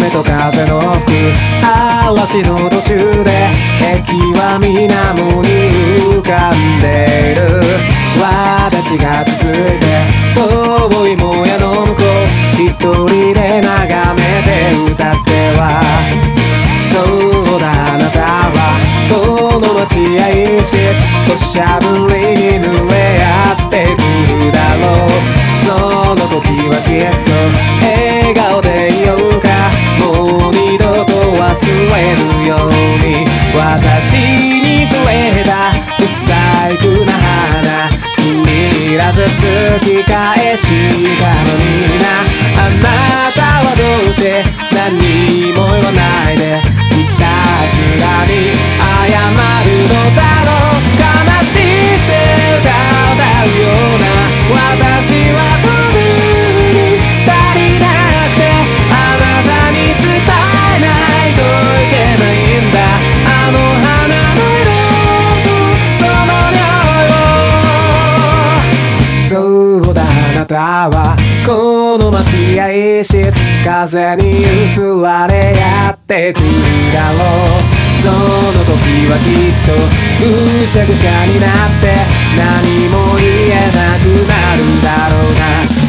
雨と風の吹く嵐の途中で駅は水面に浮かんでいる。轍が続いて遠いもやの向こう、一人で眺めて歌っては、そうだあなたはこの待合室土砂降りに濡れ合ってくるだろう。その時はきっと笑顔でいようか、もう二度と忘れるように。私にくれた不細工な花いらず突き返したのにな。あなたはどうして何も言わないでひたすらに謝るのだろう。悲しくて歌うような私はブルーに足りなくて、あなたに伝えないといけないんだ。あの花の色とその匂いを。そうだあなたはこの待合室風に揺すられやってくるだろう。その時はきっとぐしゃぐしゃになって何も言えなくなるだろうな。